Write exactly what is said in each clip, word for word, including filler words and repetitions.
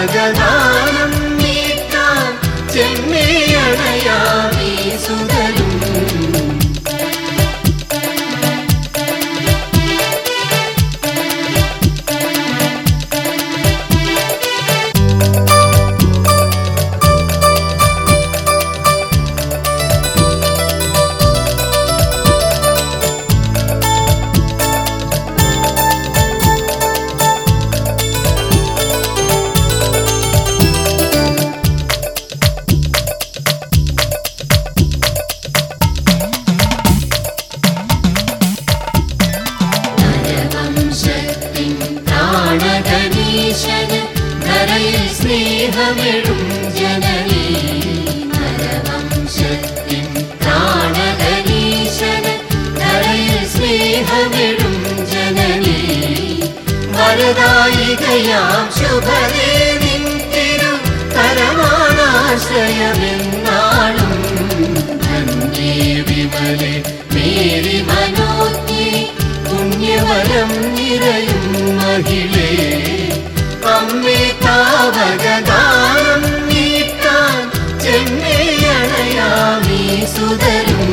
താവകദാനം നീട്ടാൻ ചെമ്മേയണയാമീ സുതരും. സ്നേഹമെഴും ജനനീ നരവംശത്തിൻ പ്രാണകനീശന് ധരയിൽ സ്നേഹമെഴും ജനനീ വരദായികയാം ശുഭദേ നിൻ തിരു കരമാണാശ്രയമെന്നാളും. ധന്യേ വിമലേ മേരി മനോജ്ഞേ പുണ്യവരം നിറയും മഹിളേ അമ്മേ താവകദാനം നീട്ടാൻ ചെമ്മേയണയാമീ സുതരും.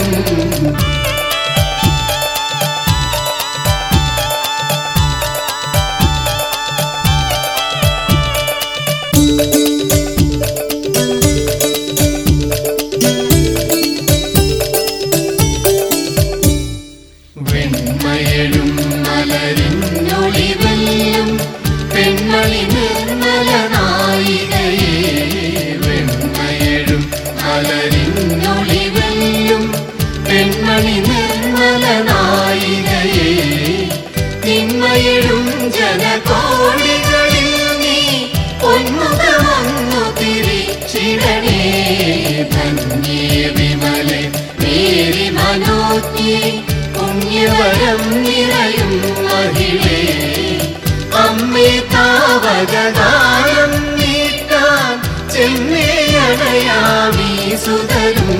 വെണ്മയഴും മലരിഞ്ഞൊളിവെല്ലും പെൺമണി നിർമ്മല നായികയേ. വെണ്മയഴും മലരിഞ്ഞൊളിവെല്ലും പെൺമണി നിർമ്മല നായികയേ. തിന്മയഴും ജനകോടികളിൽ നീ പൊന്മുഖമൊന്നു തിരിച്ചിടണേ. ധന്യേ വിമലേ മേരി മനോജ്ഞേ പുണ്യവരം നിറയും മഹിളേ അമ്മേ താവകദാനം നീട്ടാൻ ചെമ്മേയണയാമീ സുതരും.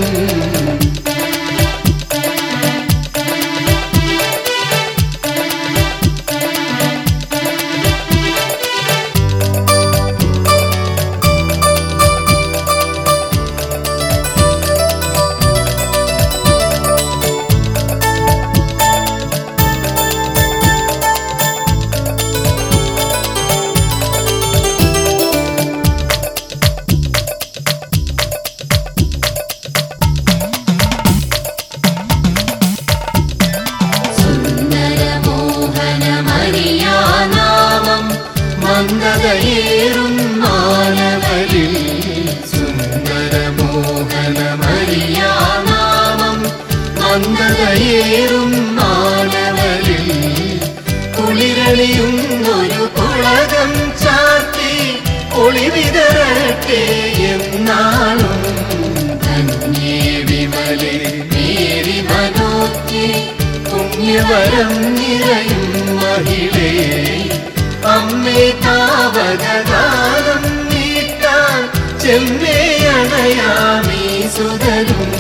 മന്ദതയേറും മാനവരിൽ സുന്ദരമോഹനമരിയാനാമം മന്ദതയേറും മാനവരിൽ കുളിരണിയുന്നൊരു പുളകം ചാർത്തി ഒളിവിതരട്ടെ എന്നാളും. ധന്യേ വിമലേ മേരി മനോജ്ഞേ പുണ്യവരം നിറയും മഹിളേ അമ്മേ താവകദാനം നീട്ടാൻ ചെമ്മേയണയാമീ സുതരും.